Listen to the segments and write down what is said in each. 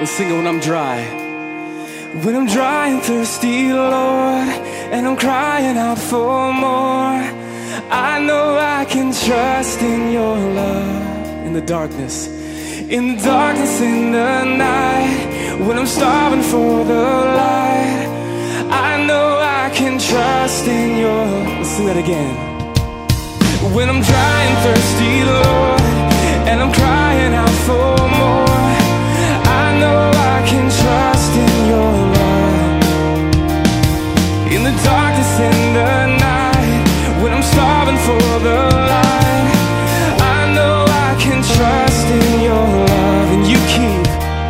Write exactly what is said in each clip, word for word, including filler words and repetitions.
Let's sing it when I'm dry. When I'm dry and thirsty, Lord, and I'm crying out for more, I know I can trust in your love. In the darkness, in the darkness, in the night, when I'm starving for the light, I know I can trust in your. Let's sing that again. When I'm dry and thirsty, Lord, and I'm crying out for more, I know I can trust in your love. In the darkness, in the night, when I'm starving for the light, I know I can trust in your love. And you keep,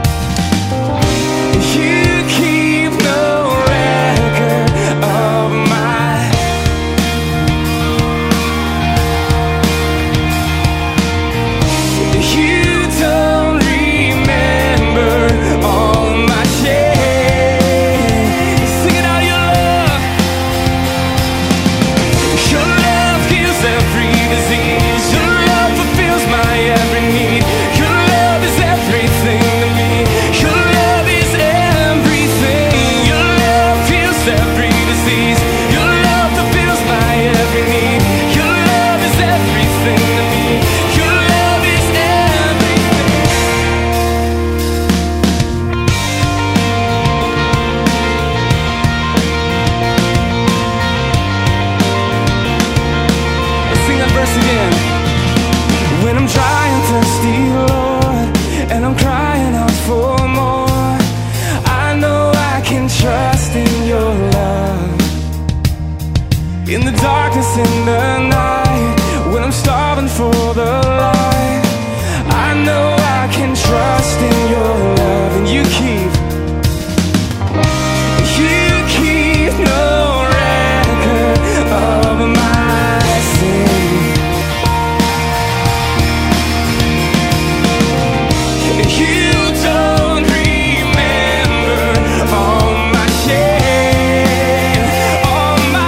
you keep no record of my. You don't remember all my shame. Sing it out, your love. Your love heals every disease. Your love fulfills my every need. Your love is everything to me. Your love is everything. Your love heals every disease. Your love fulfills my every need. Your love is everything to me. Your love is everything. Let's sing that verse again. When I'm dry and thirsty, Lord, and I'm crying out for more, I know I can trust in your love. In the darkness, in the night, when I'm starving for the light, I know I can trust in your love. And you keep, you keep no record of my sin. You don't remember all my shame, all my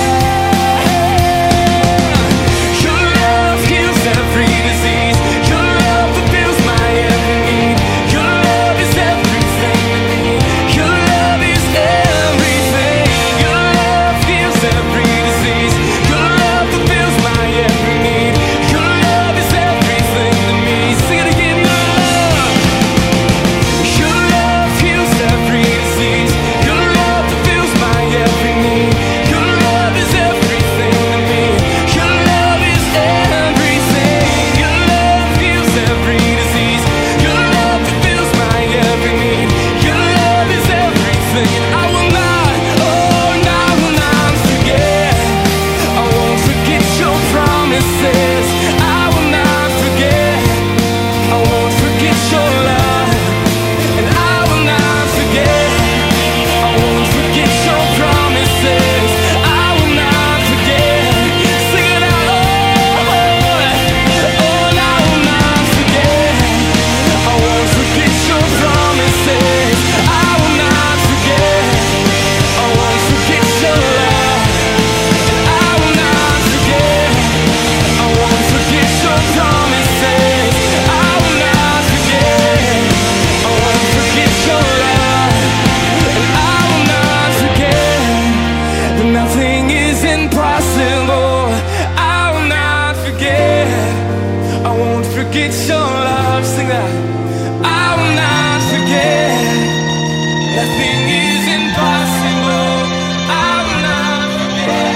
shame. Your love heals every disease. Your love fulfills my every need. Your love is everything to me. Your love is everything. Your love heals every disease. Your love fulfills my every need. Your love is everything to me. Sing it again, your love. Your love heals every disease. Your love fulfills my every need. Your love is everything to me. Your love is everything. Your love heals every disease. Your love fulfills my every need. Your love is everything. And I will not, oh, and I will not forget. I won't forget your promises. I will not forget. I won't forget your love. And I will not forget. I won't forget your promises. I will not forget. Sing it out, oh, oh, and I will not forget. I won't forget your promises. I will not forget. I won't forget your love. And I will not forget. I won't forget your promises. I will not forget. I won't forget your love. And I will not forget that nothing is impossible. I will not forget. I won't forget your love. Sing that. I will not forget. Nothing is impossible. I will not forget.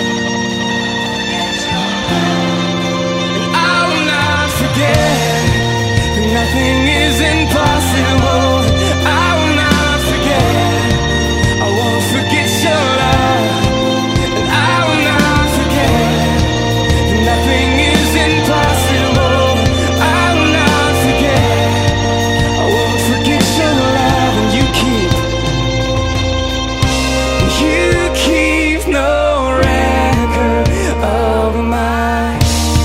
I will not forget that nothing is impossible. I will not forget. I won't forget your love. And I will not forget that nothing is impossible. I will not forget. I won't forget your love. And you keep, you keep no record of my.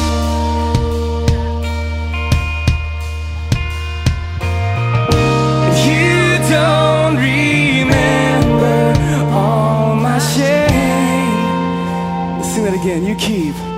You don't remember all my shame. Let's sing that again. You keep.